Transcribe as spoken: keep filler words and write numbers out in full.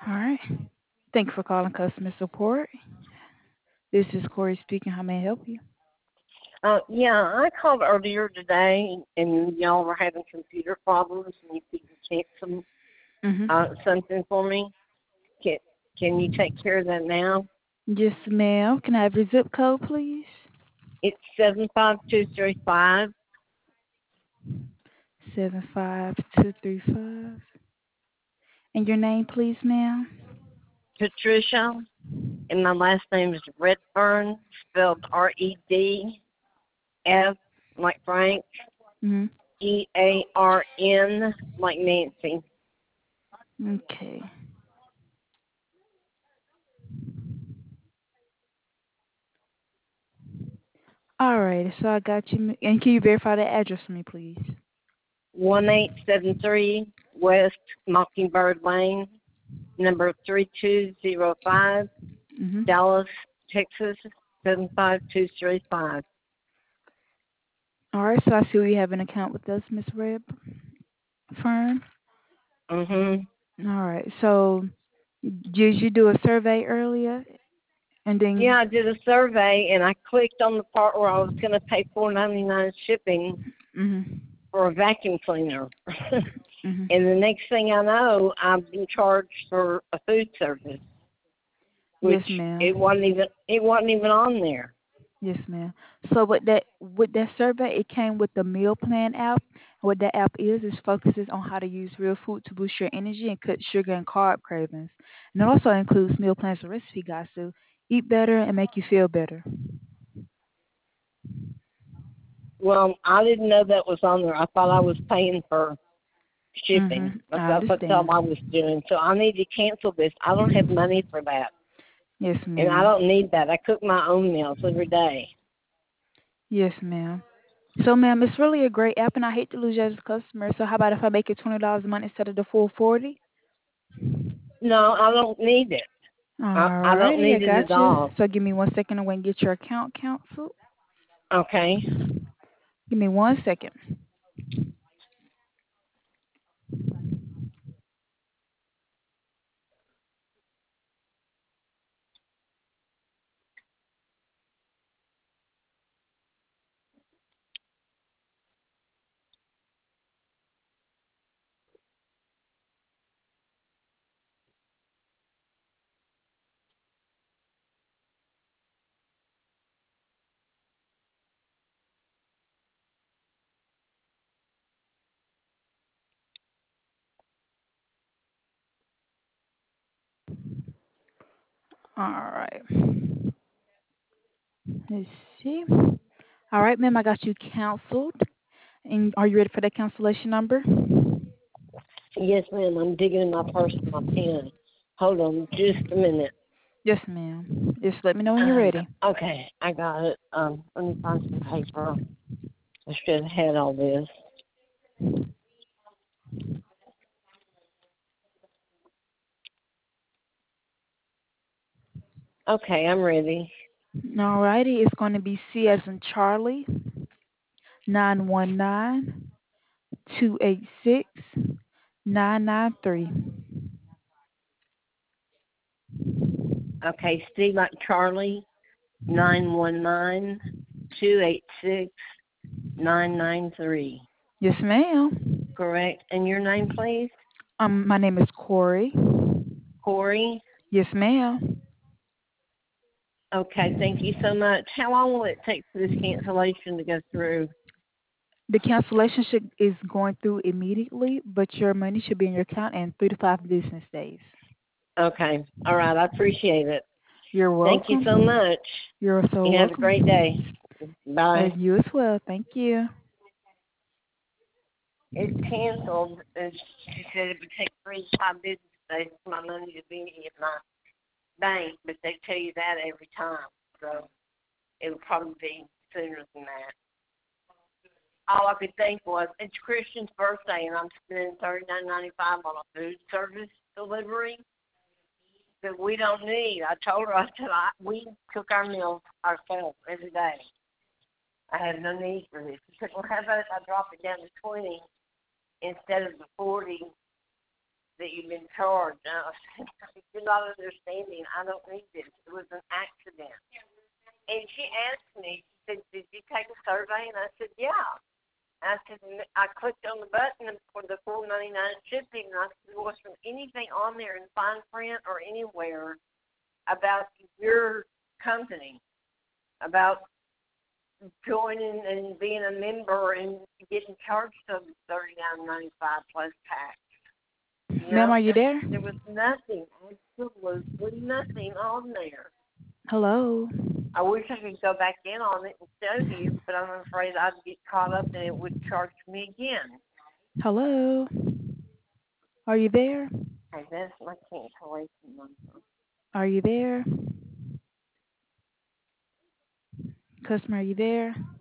All right. Thank you for calling customer support. This is Corey speaking. How may I help you? Uh, yeah, I called earlier today, and y'all were having computer problems, and you couldn't check some uh, Mm-hmm. something for me. Can Can you take care of that now? Yes, ma'am. Can I have your zip code, please? It's seven five two three five. Seven five two three five. And your name, please, ma'am. Patricia, and my last name is Redfern, spelled R E D F like Frank, Mm-hmm. E A R N like Nancy. Okay. All right. So I got you. And can you verify the address for me, please? One eight seven three West Mockingbird Lane, number three two zero five. Mm-hmm. Dallas, Texas, seven five two three five. All right. So I see you have an account with us, Miss Reb Fern. Mhm. All right. So did you do a survey earlier? And Yeah, then, I did a survey and I clicked on the part where I was going to pay four ninety nine shipping mm-hmm. for a vacuum cleaner. Mm-hmm. And the next thing I know, I've been charged for a food service, Yes, which it ma'am. wasn't even it wasn't even on there. Yes, ma'am. So with that with that survey, it came with the meal plan app. What that app is is focuses on how to use real food to boost your energy and cut sugar and carb cravings. And it also includes meal plans and recipe guides to eat better and make you feel better. Well, I didn't know that was on there. I thought I was paying for shipping. Mhm. That's I that's all I was understand. doing. So I need to cancel this. I don't have money for that. Yes, And I ma'am. don't need that. I cook my own meals every day. Yes, ma'am. So, ma'am, it's really a great app, and I hate to lose you as a customer. So, how about if I make it twenty dollars a month instead of the full forty? No, I don't need it. I, I don't Alrighty, I need it got at you. all. So, give me one second. I'm going to get your account canceled. Okay. Give me one second. All right. Let's see. All right, ma'am, I got you canceled. And are you ready for the cancellation number? Yes, ma'am. I'm digging in my purse for my pen. Hold on just a minute. Yes, ma'am. Just let me know when you're Uh, ready. okay, I got it. Um, let me find some paper. I should have had all this. Okay, I'm ready. All righty, it's going to be C as in Charlie, nine one nine two eight six nine nine three. Okay, Steve like Charlie, nine one nine two eight six nine nine three. Yes, ma'am. Correct. And your name, please? Um, my name is Corey. Corey. Yes, ma'am. Okay, thank you so much. How long will it take for this cancellation to go through? The cancellation should is going through immediately, but your money should be in your account in three to five business days. Okay. All right. I appreciate it. You're Thank you so welcome. much. You're so You have a great day. welcome. Uh, Bye. you as well. Thank you. It's canceled. And she said it would take three to five business days for my money to be in my bank, but they tell you that every time. So it'll probably be sooner than that. All I could think was it's Christian's birthday and I'm spending thirty nine ninety five on a food service delivery that we don't need. I told her I said I, we cook our meals ourselves every day. I have no need for this. She said, well, how about if I drop it down to twenty instead of the forty? that you've been charged. Now, you're not understanding. I don't need this. It was an accident. And she asked me, she said, did you take a survey? And I said, yeah. And I said, I clicked on the button for the four ninety-nine shipping, and I said, there wasn't anything on there in fine print or anywhere about your company, about joining and being a member and getting charged of thirty-nine ninety-five plus tax. You Ma'am, know, are you there, there? there was nothing, absolutely nothing on there. Hello? I wish I could go back in on it and show you, but I'm afraid I'd get caught up and it would charge me again. Hello? Are you there? Okay, that's my cancellation number. Are you there? Customer, are you there?